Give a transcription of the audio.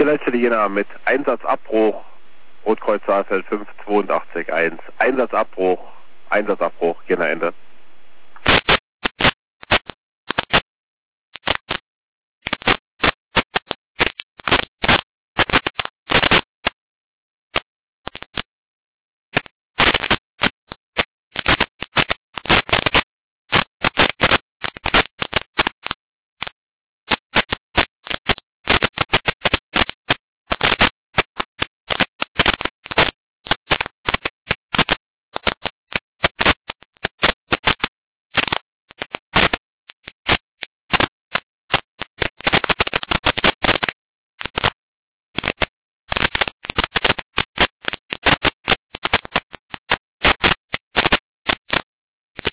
Leitstelle Jena mit Einsatzabbruch, Rotkreuz Saalfeld 5881. Einsatzabbruch, Jena Ende.